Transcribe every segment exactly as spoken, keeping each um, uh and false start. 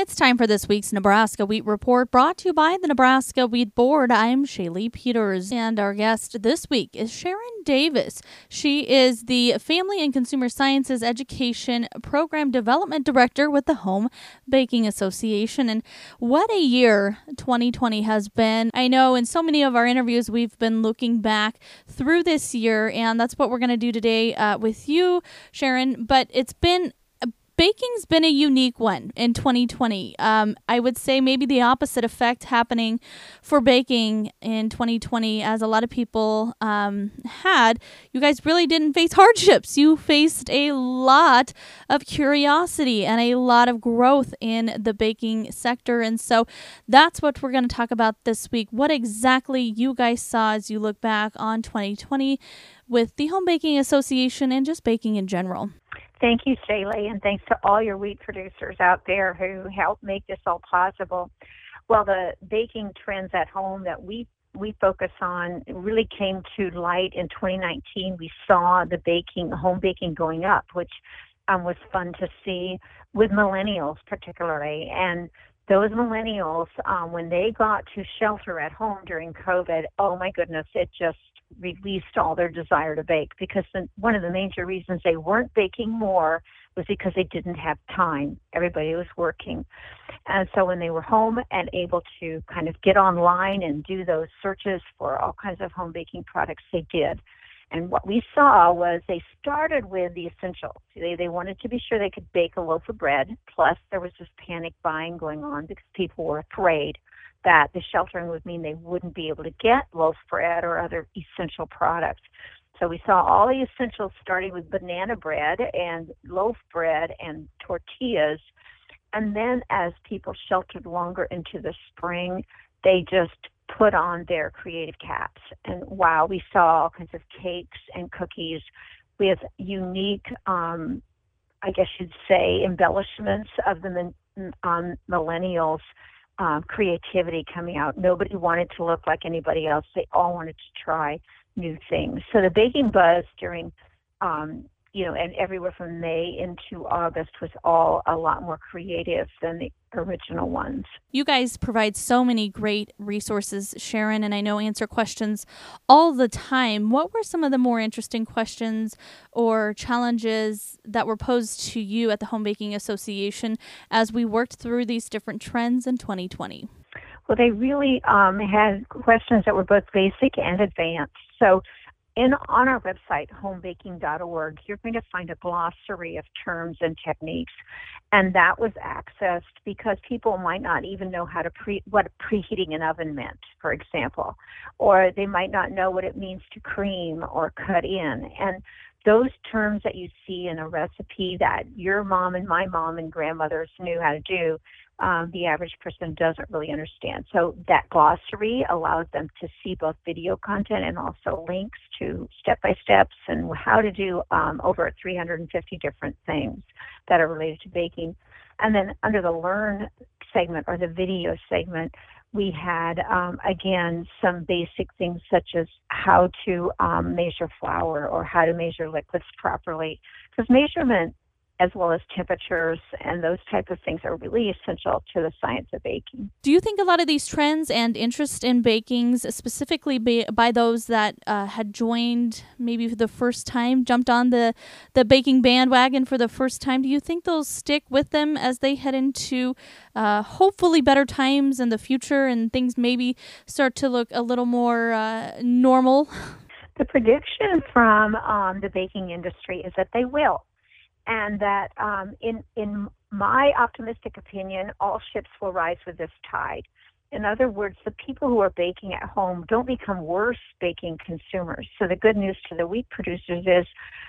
It's time for this week's Nebraska Wheat Report, brought to you by the Nebraska Wheat Board. I'm Shaylee Peters, and our guest this week is Sharon Davis. She is the Family and Consumer Sciences Education Program Development Director with the Home Baking Association. And what a year twenty twenty has been. I know in so many of our interviews, we've been looking back through this year, and that's what we're going to do today uh, with you, Sharon. But it's been Baking's been a unique one in twenty twenty. Um, I would say maybe the opposite effect happening for baking in twenty twenty, as a lot of people um, had. You guys really didn't face hardships. You faced a lot of curiosity and a lot of growth in the baking sector. And so that's what we're going to talk about this week. What exactly you guys saw as you look back on twenty twenty with the Home Baking Association and just baking in general. Thank you, Shaylee, and thanks to all your wheat producers out there who helped make this all possible. Well, the baking trends at home that we we focus on really came to light in twenty nineteen. We saw the baking, home baking going up, which um, was fun to see with millennials particularly. And those millennials, um, when they got to shelter at home during COVID, oh my goodness, it just released all their desire to bake, because the, one of the major reasons they weren't baking more was because they didn't have time. Everybody was working. And so when they were home and able to kind of get online and do those searches for all kinds of home baking products, they did. And what we saw was they started with the essentials. They, they wanted to be sure they could bake a loaf of bread. Plus, there was this panic buying going on because people were afraid that the sheltering would mean they wouldn't be able to get loaf bread or other essential products. So we saw all the essentials starting with banana bread and loaf bread and tortillas. And then as people sheltered longer into the spring, they just put on their creative caps. And wow, we saw all kinds of cakes and cookies with unique, um, I guess you'd say, embellishments of the um, millennials' Um, creativity coming out. Nobody wanted to look like anybody else. They all wanted to try new things. So the baking buzz during, um, you know, and everywhere from May into August was all a lot more creative than the original ones. You guys provide so many great resources, Sharon, and I know answer questions all the time. What were some of the more interesting questions or challenges that were posed to you at the Home Baking Association as we worked through these different trends in twenty twenty? Well, they really um, had questions that were both basic and advanced. So In, on our website, home baking dot org, you're going to find a glossary of terms and techniques, and that was accessed because people might not even know how to pre what preheating an oven meant, for example, or they might not know what it means to cream or cut in. And those terms that you see in a recipe that your mom and my mom and grandmothers knew how to do, Um, the average person doesn't really understand. So that glossary allows them to see both video content and also links to step-by-steps and how to do um, over three hundred fifty different things that are related to baking. And then under the Learn segment or the video segment, we had, um, again, some basic things such as how to um, measure flour or how to measure liquids properly. Because measurement as well as temperatures and those type of things are really essential to the science of baking. Do you think a lot of these trends and interest in bakings, specifically by, by those that uh, had joined maybe for the first time, jumped on the, the baking bandwagon for the first time, do you think they'll stick with them as they head into uh, hopefully better times in the future and things maybe start to look a little more uh, normal? The prediction from um, the baking industry is that they will. And that um, in, in my optimistic opinion, all ships will rise with this tide. In other words, the people who are baking at home don't become worse baking consumers. So the good news to the wheat producers is,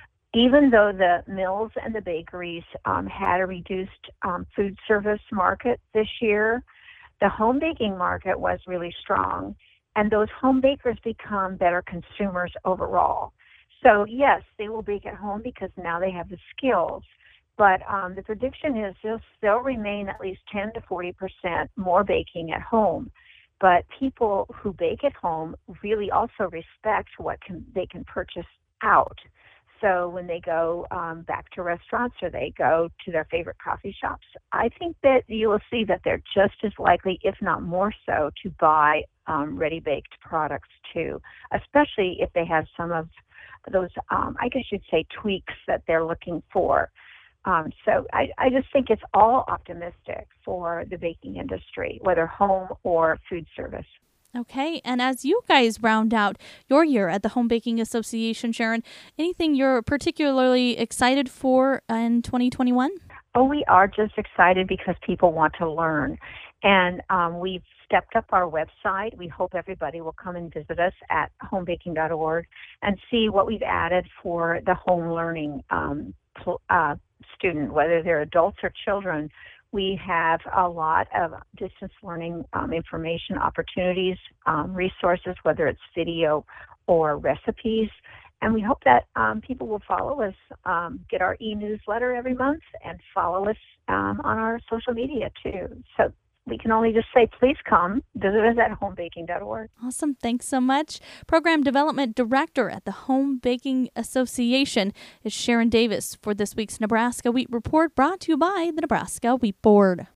even though the mills and the bakeries um, had a reduced um, food service market this year, the home baking market was really strong. And those home bakers become better consumers overall. So yes, they will bake at home because now they have the skills. But um, the prediction is they'll, they'll remain at least ten to forty percent more baking at home. But people who bake at home really also respect what can, they can purchase out. So when they go um, back to restaurants or they go to their favorite coffee shops, I think that you will see that they're just as likely, if not more so, to buy um, ready-baked products too, especially if they have some of those, um, I guess you'd say, tweaks that they're looking for. Um, so I, I just think it's all optimistic for the baking industry, whether home or food service. Okay, and as you guys round out your year at the Home Baking Association, Sharon, anything you're particularly excited for in twenty twenty-one? Oh, we are just excited because people want to learn. And um, we've stepped up our website. We hope everybody will come and visit us at home baking dot org and see what we've added for the home learning um, uh, student, whether they're adults or children. We have a lot of distance learning um, information opportunities, um, resources, whether it's video or recipes. And we hope that um, people will follow us, um, get our e-newsletter every month, and follow us um, on our social media too. So we can only just say, please come visit us at home baking dot org. Awesome. Thanks so much. Program Development Director at the Home Baking Association is Sharon Davis for this week's Nebraska Wheat Report, brought to you by the Nebraska Wheat Board.